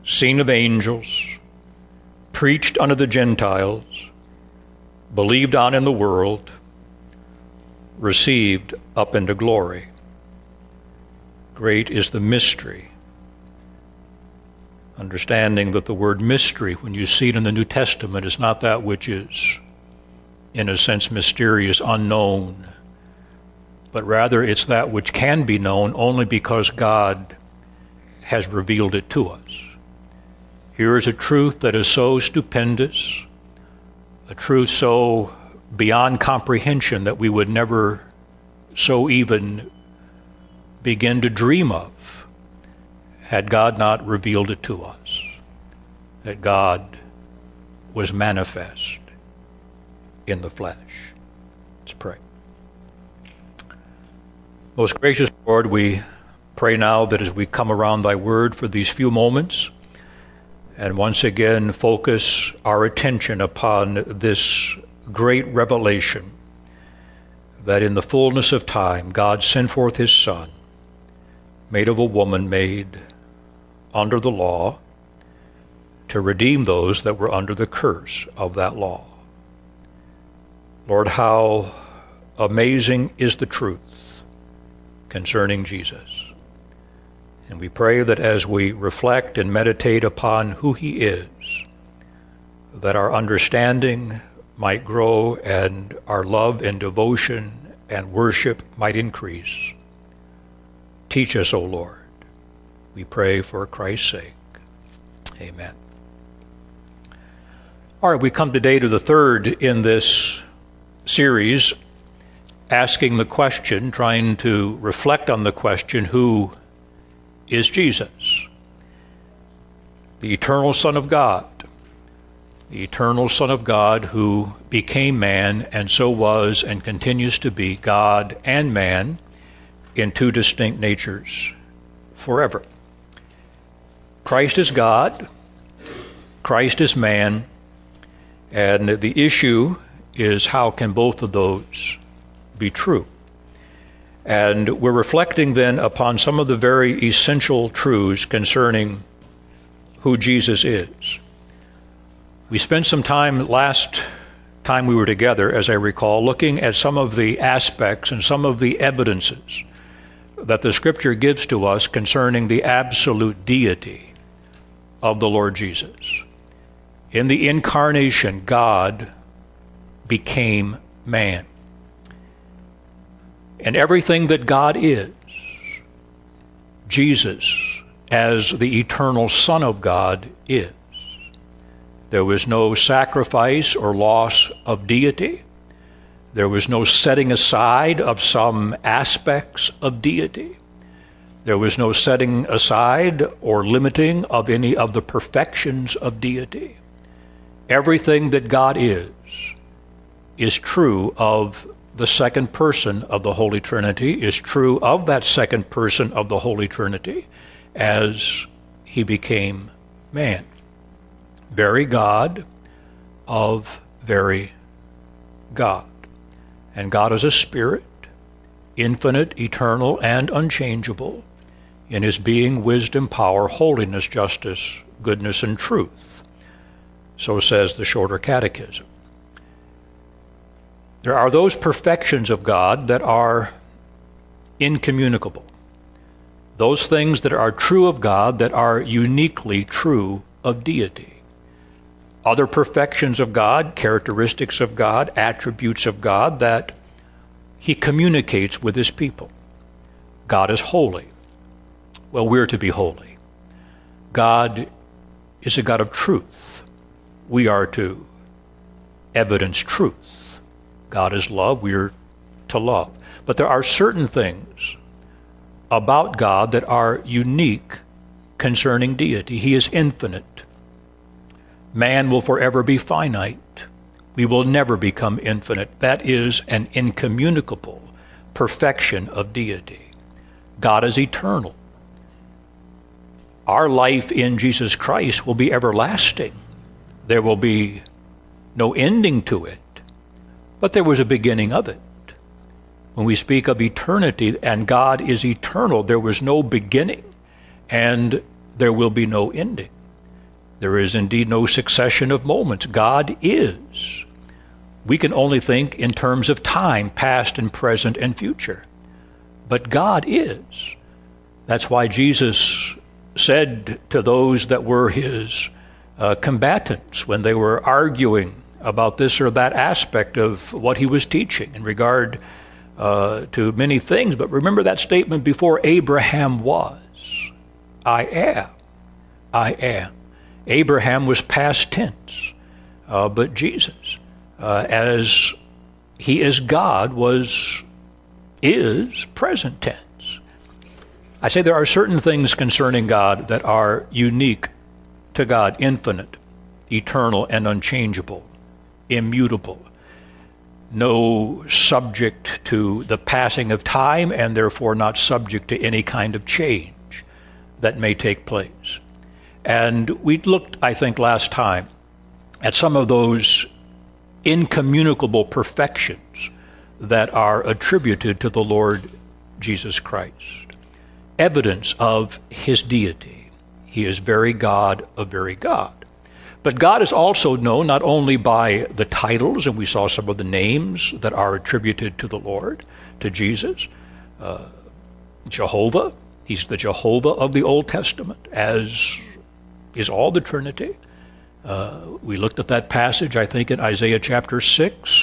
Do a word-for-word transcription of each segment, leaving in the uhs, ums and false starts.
seen of angels, preached unto the Gentiles, believed on in the world, received up into glory. Great is the mystery. Understanding that the word mystery, when you see it in the New Testament, is not that which is, in a sense, mysterious, unknown, but rather it's that which can be known only because God has revealed it to us. Here is a truth that is so stupendous, a truth so beyond comprehension that we would never so even begin to dream of had God not revealed it to us, that God was manifest in the flesh. Let's pray. Most gracious Lord, we pray now that as we come around thy word for these few moments, and once again focus our attention upon this great revelation, that in the fullness of time God sent forth his Son, made of a woman, made under the law, to redeem those that were under the curse of that law. Lord, how amazing is the truth concerning Jesus. And we pray that as we reflect and meditate upon who he is, that our understanding might grow and our love and devotion and worship might increase. Teach us, O Lord. We pray for Christ's sake. Amen. All right, we come today to the third in this series, asking the question, trying to reflect on the question, who is Jesus? The eternal Son of God. The eternal Son of God who became man and so was and continues to be God and man in two distinct natures forever. Christ is God, Christ is man, and the issue is how can both of those be true? And we're reflecting then upon some of the very essential truths concerning who Jesus is. We spent some time last time we were together, as I recall, looking at some of the aspects and some of the evidences that the Scripture gives to us concerning the absolute deity of the Lord Jesus. In the incarnation, God became man. And everything that God is, Jesus, as the eternal Son of God, is. There was no sacrifice or loss of deity. There was no setting aside of some aspects of deity. There was no setting aside or limiting of any of the perfections of deity. Everything that God is, is true of the second person of the Holy Trinity, is true of that second person of the Holy Trinity as he became man. Very God of very God. And God is a spirit, infinite, eternal, and unchangeable in his being, wisdom, power, holiness, justice, goodness, and truth. So says the Shorter Catechism. There are those perfections of God that are incommunicable. Those things that are true of God that are uniquely true of deity. Other perfections of God, characteristics of God, attributes of God that he communicates with his people. God is holy. Well, we're to be holy. God is a God of truth. We are to evidence truth. God is love. We are to love. But there are certain things about God that are unique concerning deity. He is infinite. Man will forever be finite. We will never become infinite. That is an incommunicable perfection of deity. God is eternal. Our life in Jesus Christ will be everlasting. There will be no ending to it, but there was a beginning of it. When we speak of eternity and God is eternal, there was no beginning and there will be no ending. There is indeed no succession of moments. God is. We can only think in terms of time, past and present and future. But God is. That's why Jesus said to those that were his uh, combatants when they were arguing about this or that aspect of what he was teaching in regard uh, to many things. But remember that statement, before Abraham was, I am. I am. Abraham was past tense, uh, but Jesus, uh, as he is God, was, is present tense. I say there are certain things concerning God that are unique to God, infinite, eternal, and unchangeable, immutable, no subject to the passing of time, and therefore not subject to any kind of change that may take place. And we looked, I think, last time at some of those incommunicable perfections that are attributed to the Lord Jesus Christ, evidence of his deity. He is very God of very God. But God is also known not only by the titles, and we saw some of the names that are attributed to the Lord, to Jesus, uh, Jehovah. He's the Jehovah of the Old Testament, as is all the Trinity. Uh, we looked at that passage, I think, in Isaiah chapter six,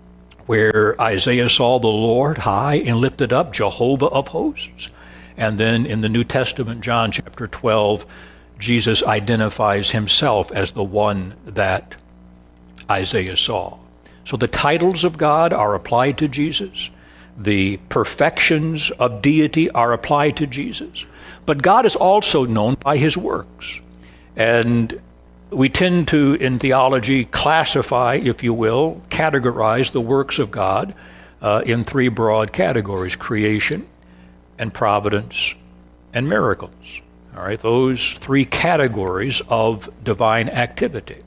where Isaiah saw the Lord high and lifted up, Jehovah of hosts. And then in the New Testament, John chapter twelve, Jesus identifies himself as the one that Isaiah saw. So the titles of God are applied to Jesus. The perfections of deity are applied to Jesus. But God is also known by his works. And we tend to, in theology, classify, if you will, categorize the works of God uh, in three broad categories: creation and providence and miracles. All right, those three categories of divine activity.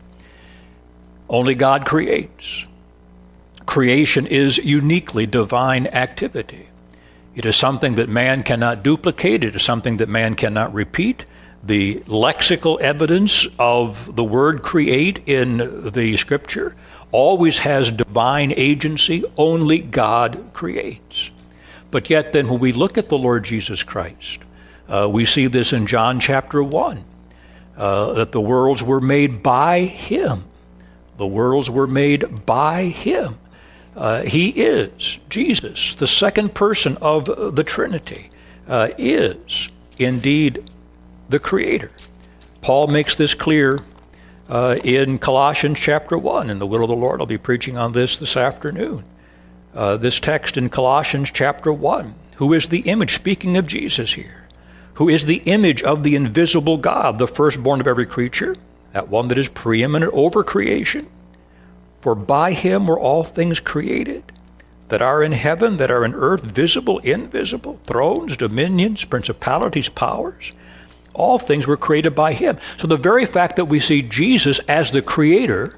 Only God creates. Creation is uniquely divine activity. It is something that man cannot duplicate. It is something that man cannot repeat. The lexical evidence of the word create in the scripture always has divine agency. Only God creates. But yet then when we look at the Lord Jesus Christ, uh, we see this in John chapter one, uh, that the worlds were made by him. The worlds were made by him. Uh, he is, Jesus, the second person of the Trinity, uh, is indeed the Creator. Paul makes this clear uh, in Colossians chapter one. In the will of the Lord, I'll be preaching on this this afternoon. Uh, this text in Colossians chapter one, who is the image, speaking of Jesus here, who is the image of the invisible God, the firstborn of every creature, that one that is preeminent over creation. For by him were all things created, that are in heaven, that are in earth, visible, invisible, thrones, dominions, principalities, powers. All things were created by him. So the very fact that we see Jesus as the Creator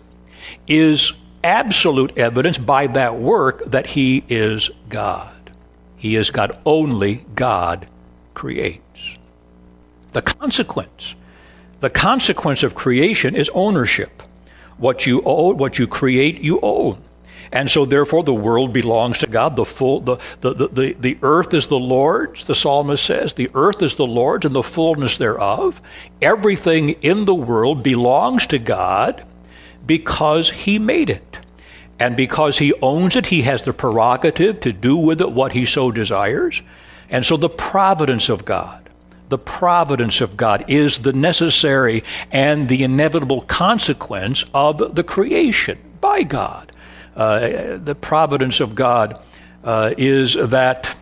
is absolute evidence by that work that he is God. He is God. Only God creates. The consequence, the consequence of creation is ownership. What you own, what you create, you own. And so therefore the world belongs to God. The full the, the, the, the, the earth is the Lord's, the psalmist says. The earth is the Lord's and the fullness thereof. Everything in the world belongs to God because he made it. And because he owns it, he has the prerogative to do with it what he so desires. And so the providence of God, the providence of God is the necessary and the inevitable consequence of the creation by God. Uh, the providence of God uh, is that,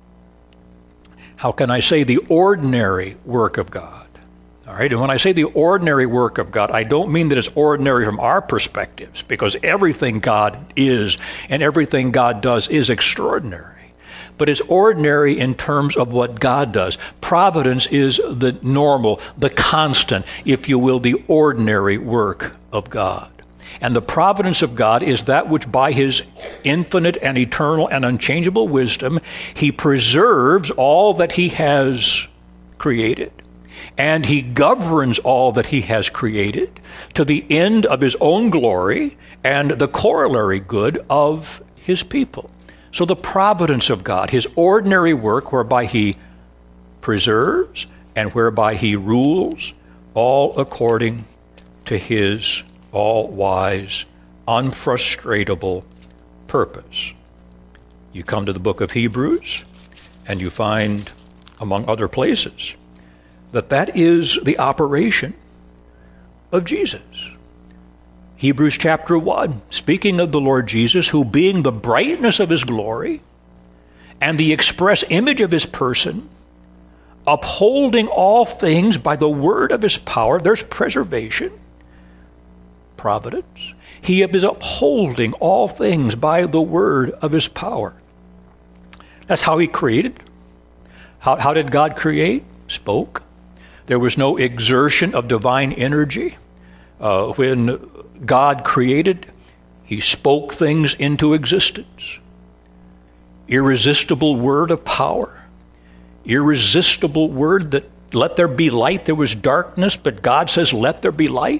how can I say, the ordinary work of God. All right, and when I say the ordinary work of God, I don't mean that it's ordinary from our perspectives, because everything God is and everything God does is extraordinary. But it's ordinary in terms of what God does. Providence is the normal, the constant, if you will, the ordinary work of God. And the providence of God is that which by his infinite and eternal and unchangeable wisdom, he preserves all that he has created. and he governs all that he has created to the end of his own glory and the corollary good of his people. So the providence of God, his ordinary work whereby he preserves and whereby he rules, all according to his all-wise, unfrustratable purpose. You come to the book of Hebrews, and you find, among other places, that that is the operation of Jesus. Hebrews chapter one, speaking of the Lord Jesus, who being the brightness of his glory and the express image of his person, upholding all things by the word of his power, there's preservation, providence. He is upholding all things by the word of his power. That's how he created. How, how did God create? Spoke. There was no exertion of divine energy. Uh, when God created, he spoke things into existence. Irresistible word of power. Irresistible word that let there be light. There was darkness, but God says, let there be light.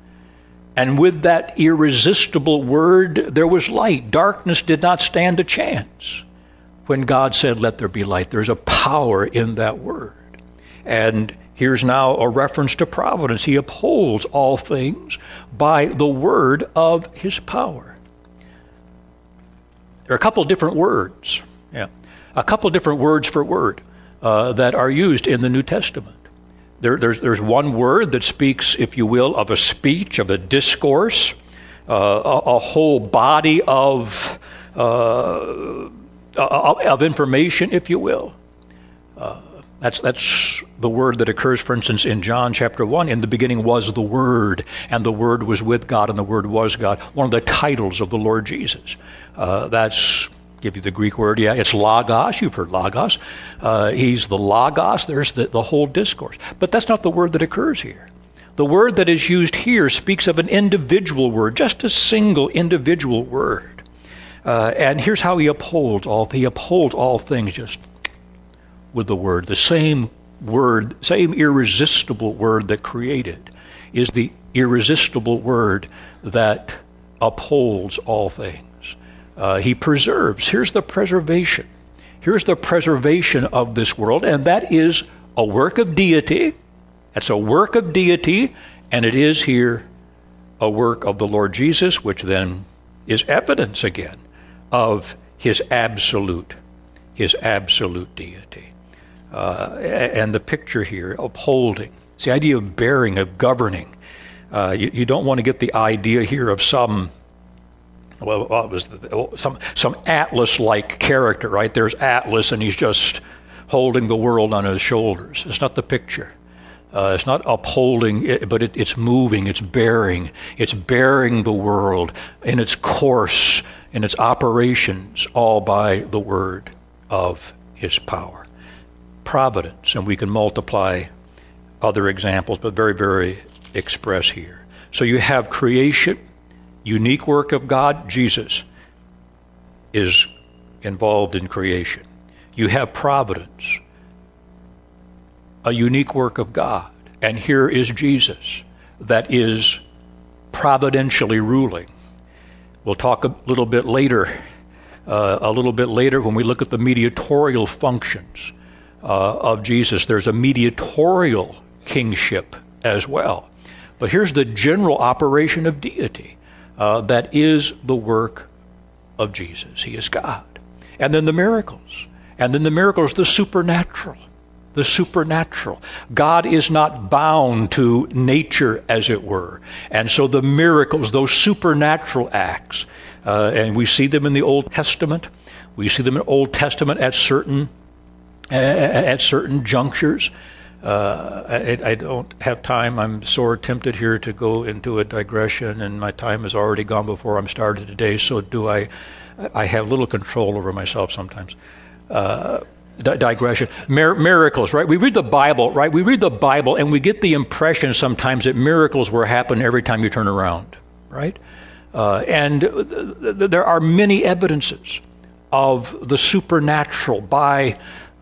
And with that irresistible word, there was light. Darkness did not stand a chance. When God said, let there be light, there's a power in that word. And here's now a reference to providence. He upholds all things by the word of his power. There are a couple of different words, yeah, a couple of different words for word uh, that are used in the New Testament. There, there's, there's one word that speaks, if you will, of a speech, of a discourse, uh, a, a whole body of uh, of information, if you will. Uh, that's that's the word that occurs, for instance, in John chapter one. In the beginning was the Word, and the Word was with God, and the Word was God. One of the titles of the Lord Jesus. Uh, that's, give you the Greek word, yeah, it's logos. You've heard logos. Uh, he's the logos. There's the, the whole discourse. But that's not the word that occurs here. The word that is used here speaks of an individual word, just a single individual word. Uh, and here's how he upholds all. He upholds all things just with the word. The same word, same irresistible word that created is the irresistible word that upholds all things. Uh, he preserves. Here's the preservation. Here's the preservation of this world, and that is a work of deity. That's a work of deity, and it is here a work of the Lord Jesus, which then is evidence again of his absolute, his absolute deity. Uh, and the picture here, upholding. It's the idea of bearing, of governing. Uh, you, you don't want to get the idea here of some, well, it was some some Atlas-like character, right? There's Atlas, and he's just holding the world on his shoulders. It's not the picture. Uh, it's not upholding, but it, it's moving, it's bearing. It's bearing the world in its course, in its operations, all by the word of his power. Providence, and we can multiply other examples, but very, very express here. So you have creation, unique work of God. Jesus is involved in creation. You have providence, a unique work of God. And here is Jesus that is providentially ruling. We'll talk a little bit later, uh, a little bit later when we look at the mediatorial functions uh, of Jesus. There's a mediatorial kingship as well. But here's the general operation of deity uh, that is the work of Jesus. He is God. And then the miracles. And then the miracles, the supernatural. The supernatural. God is not bound to nature, as it were. And so the miracles, those supernatural acts, uh, and we see them in the Old Testament. We see them in the Old Testament at certain uh, at certain junctures. Uh, I, I don't have time. I'm sore tempted here to go into a digression, and my time has already gone before I'm started today. So do I. I have little control over myself sometimes. Uh, Di- digression. Mir- miracles, right? We read the Bible, right? We read the Bible and we get the impression sometimes that miracles will happen every time you turn around, right? Uh, and th- th- there are many evidences of the supernatural by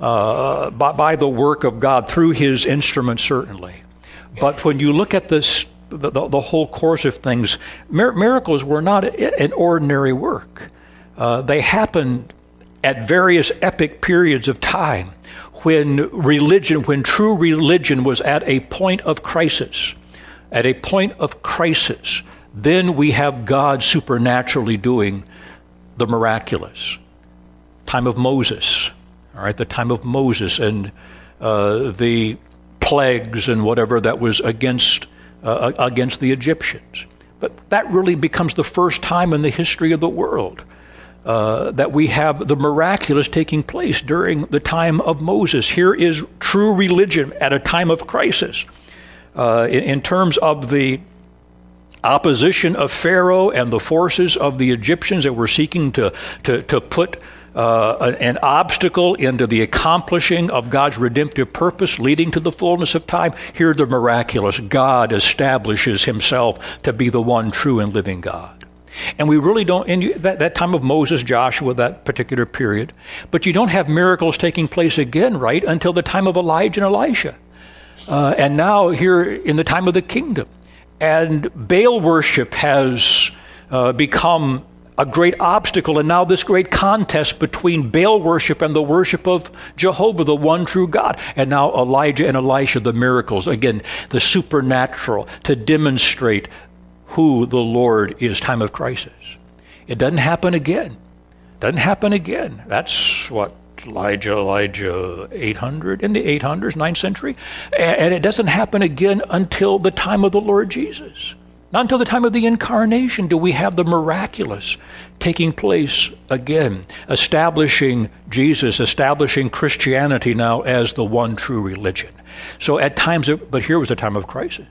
uh, by, by the work of God through his instrument, certainly. But when you look at this, the, the, the whole course of things, mir- miracles were not a, an ordinary work. Uh, they happened at various epic periods of time when religion, when true religion was at a point of crisis. At a point of crisis, then we have God supernaturally doing the miraculous. Time of Moses, all right, the time of Moses and uh, the plagues and whatever that was against uh, against the Egyptians. But that really becomes the first time in the history of the world uh, that we have the miraculous taking place during the time of Moses. Here is true religion at a time of crisis. Uh, in, in terms of the opposition of Pharaoh and the forces of the Egyptians that were seeking to, to, to put uh, an obstacle into the accomplishing of God's redemptive purpose leading to the fullness of time, here the miraculous. God establishes himself to be the one true and living God. And we really don't, in that, that time of Moses, Joshua, that particular period, but you don't have miracles taking place again, right, until the time of Elijah and Elisha. Uh, and now here in the time of the kingdom. And Baal worship has uh, become a great obstacle, and now this great contest between Baal worship and the worship of Jehovah, the one true God. And now Elijah and Elisha, the miracles, again, the supernatural, to demonstrate who the Lord is, time of crisis. It doesn't happen again. Doesn't happen again. That's what Elijah, Elijah, eight hundred, in the eight hundreds, ninth century. And it doesn't happen again until the time of the Lord Jesus. Not until the time of the incarnation do we have the miraculous taking place again, establishing Jesus, establishing Christianity now as the one true religion. So at times, but here was a time of crisis.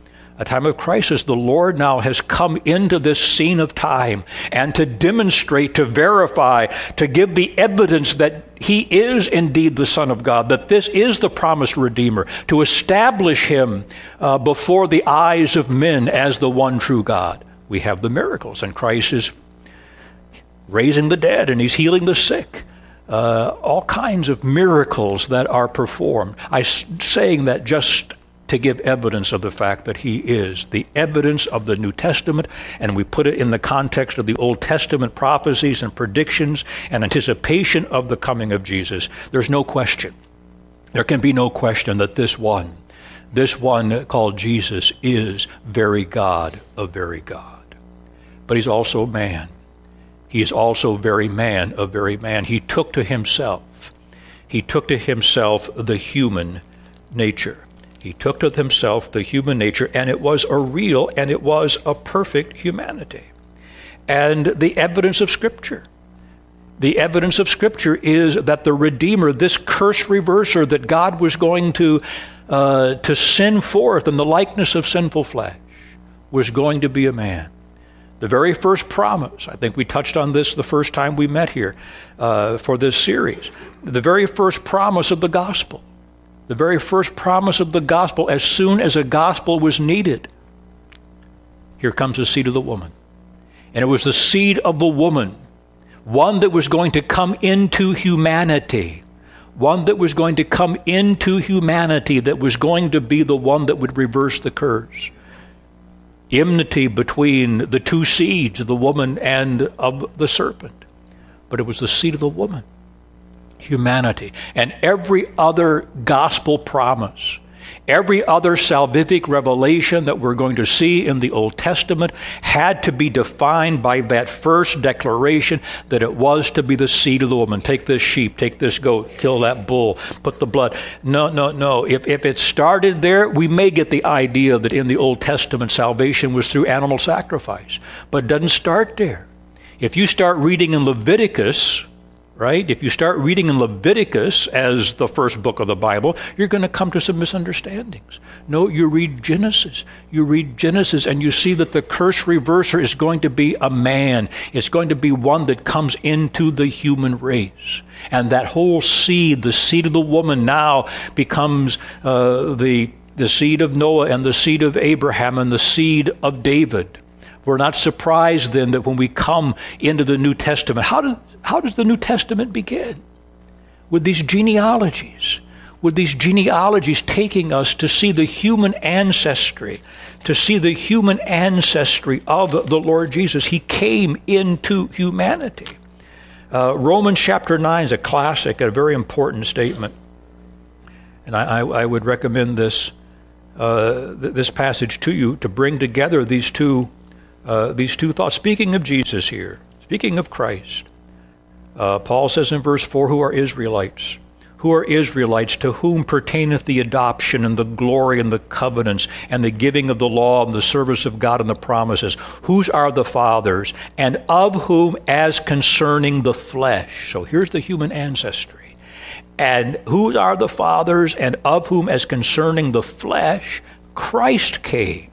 A time of crisis, the Lord now has come into this scene of time and to demonstrate, to verify, to give the evidence that he is indeed the Son of God, that this is the promised Redeemer, to establish him uh, before the eyes of men as the one true God. We have the miracles, and Christ is raising the dead, and he's healing the sick. Uh, all kinds of miracles that are performed. I'm saying that just to give evidence of the fact that he is the evidence of the New Testament, and we put it in the context of the Old Testament prophecies and predictions and anticipation of the coming of Jesus. There's no question. There can be no question that this one, this one called Jesus, is very God of very God. But he's also man. He is also very man of very man. He took to himself, he took to himself the human nature. He took to himself the human nature, and it was a real and it was a perfect humanity. And the evidence of Scripture, the evidence of Scripture is that the Redeemer, this curse reverser that God was going to, uh, to send forth in the likeness of sinful flesh, was going to be a man. The very first promise, I think we touched on this the first time we met here uh, for this series, the very first promise of the gospel. The very first promise of the gospel, as soon as a gospel was needed, here comes the seed of the woman. And it was the seed of the woman, one that was going to come into humanity, one that was going to come into humanity, that was going to be the one that would reverse the curse. Enmity between the two seeds, of the woman and of the serpent. But it was the seed of the woman. Humanity. And every other gospel promise, every other salvific revelation that we're going to see in the Old Testament had to be defined by that first declaration that it was to be the seed of the woman. Take this sheep, take this goat, kill that bull, put the blood. No, no, no. If, if it started there, we may get the idea that in the Old Testament salvation was through animal sacrifice. But it doesn't start there. If you start reading in Leviticus, right? If you start reading in Leviticus as the first book of the Bible, you're going to come to some misunderstandings. No, you read Genesis. You read Genesis and you see that the curse reverser is going to be a man. It's going to be one that comes into the human race. And that whole seed, the seed of the woman, now becomes uh, the, the seed of Noah and the seed of Abraham and the seed of David. We're not surprised then that when we come into the New Testament, how does, how does the New Testament begin? with these genealogies, with these genealogies taking us to see the human ancestry, to see the human ancestry of the Lord Jesus. He came into humanity. Uh, Romans chapter nine is a classic, a very important statement. And I, I, I would recommend this uh, th- this passage to you to bring together these two uh, these two thoughts. Speaking of Jesus here, speaking of Christ, uh, Paul says in verse four, "Who are Israelites? Who are Israelites, to whom pertaineth the adoption and the glory and the covenants and the giving of the law and the service of God and the promises? Whose are the fathers, and of whom as concerning the flesh?" So here's the human ancestry. "And whose are the fathers, and of whom as concerning the flesh Christ came."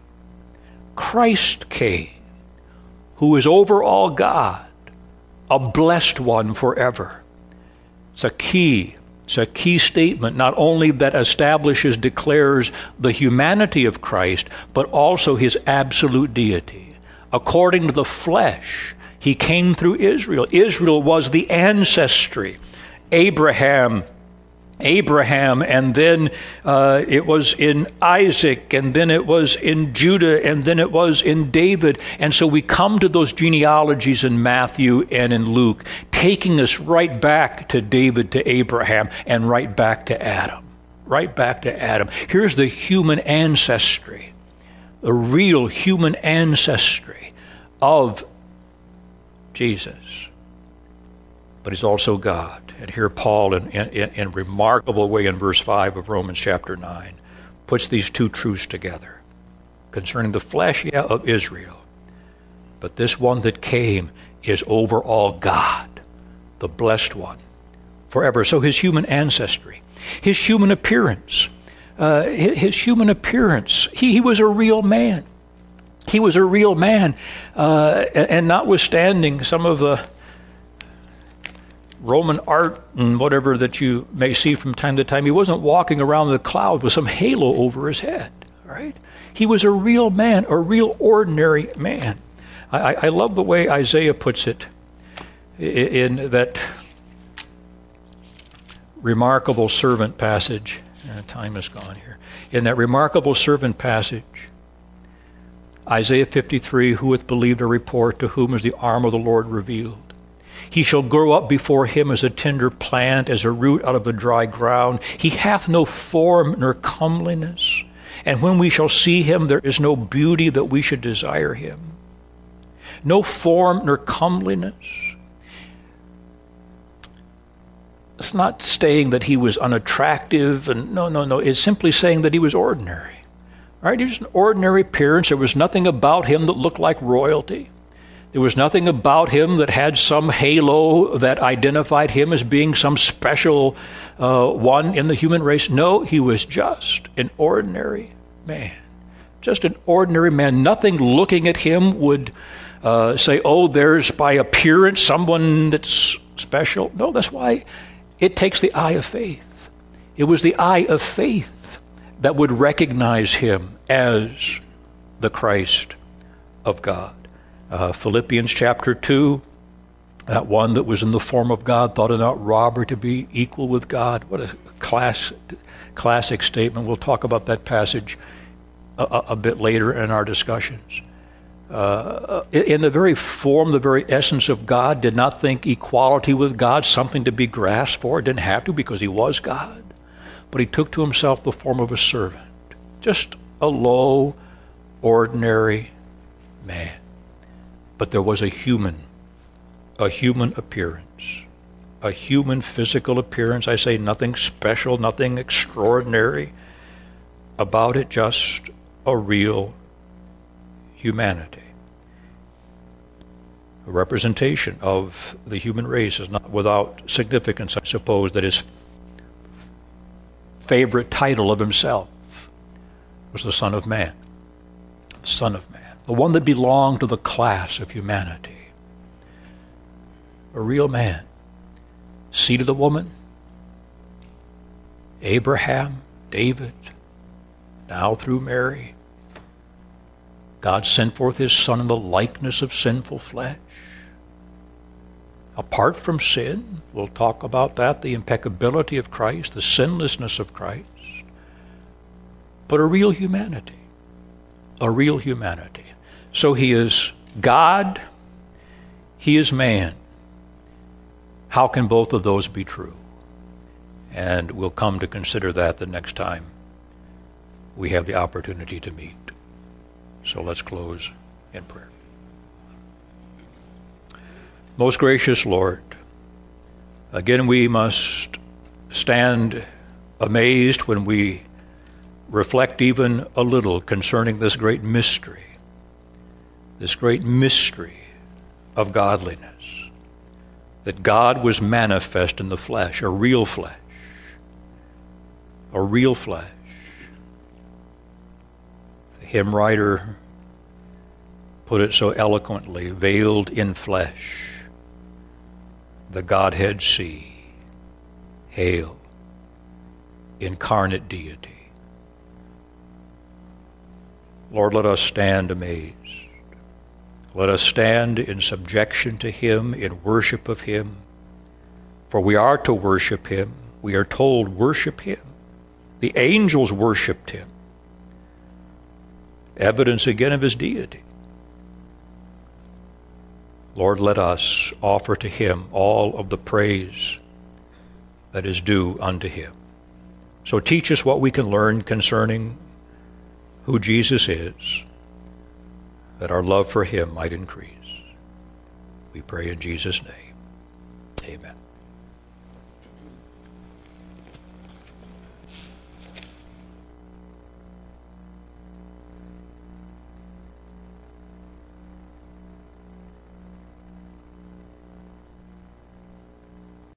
Christ came, who is over all God, a blessed one forever. It's a key It's a key statement, not only that establishes, declares the humanity of Christ, but also his absolute deity. According to the flesh, he came through Israel. Israel was the ancestry. Abraham, Abraham, and then uh, it was in Isaac, and then it was in Judah, and then it was in David. And so we come to those genealogies in Matthew and in Luke, taking us right back to David, to Abraham, and right back to Adam. Right back to Adam. Here's the human ancestry, the real human ancestry of Jesus. But he's also God. And here Paul, in, in, in remarkable way in verse five of Romans chapter nine, puts these two truths together. Concerning the flesh, yeah, of Israel. But this one that came is over all God, the blessed one, forever. So his human ancestry, his human appearance, uh, his, his human appearance, he, he was a real man. He was a real man. Uh, and, and notwithstanding some of the Roman art and whatever that you may see from time to time, he wasn't walking around the cloud with some halo over his head, right? He was a real man, a real ordinary man. I, I love the way Isaiah puts it in, in that remarkable servant passage. Uh, time is gone here. In that remarkable servant passage, Isaiah fifty-three, "Who hath believed a report, to whom is the arm of the Lord revealed? He shall grow up before him as a tender plant, as a root out of the dry ground. He hath no form nor comeliness. And when we shall see him, there is no beauty that we should desire him." No form nor comeliness. It's not saying that he was unattractive, and no, no, no. It's simply saying that he was ordinary. Right? He was an ordinary appearance. There was nothing about him that looked like royalty. There was nothing about him that had some halo that identified him as being some special uh, one in the human race. No, he was just an ordinary man. Just an ordinary man. Nothing looking at him would uh, say, oh, there's by appearance someone that's special. No, that's why it takes the eye of faith. It was the eye of faith that would recognize him as the Christ of God. Uh, Philippians chapter two, that one that was in the form of God thought it not robbery to be equal with God. What a class, classic statement. We'll talk about that passage a, a, a bit later in our discussions. Uh, in the very form, the very essence of God, did not think equality with God something to be grasped for. Didn't have to, because he was God. But he took to himself the form of a servant. Just a low, ordinary man. But there was a human, a human appearance, a human physical appearance. I say nothing special, nothing extraordinary about it, just a real humanity. A representation of the human race is not without significance, I suppose, that his favorite title of himself was the Son of Man. The Son of Man. The one that belonged to the class of humanity. A real man. Seed of the woman. Abraham, David, now through Mary. God sent forth his Son in the likeness of sinful flesh. apart from sin. We'll talk about that, the impeccability of Christ, the sinlessness of Christ, but a real humanity. A real humanity. So he is God, he is man. How can both of those be true? And we'll come to consider that the next time we have the opportunity to meet. So let's close in prayer. Most gracious Lord, again we must stand amazed when we reflect even a little concerning this great mystery, this great mystery of godliness, that God was manifest in the flesh, a real flesh, a real flesh. The hymn writer put it so eloquently, veiled in flesh, the Godhead see, hail, incarnate deity. Lord, let us stand amazed. Let us stand in subjection to him, in worship of him. For we are to worship him. We are told, worship him. The angels worshiped him. Evidence again of his deity. Lord, let us offer to him all of the praise that is due unto him. So teach us what we can learn concerning who Jesus is, that our love for him might increase. We pray in Jesus' name. Amen.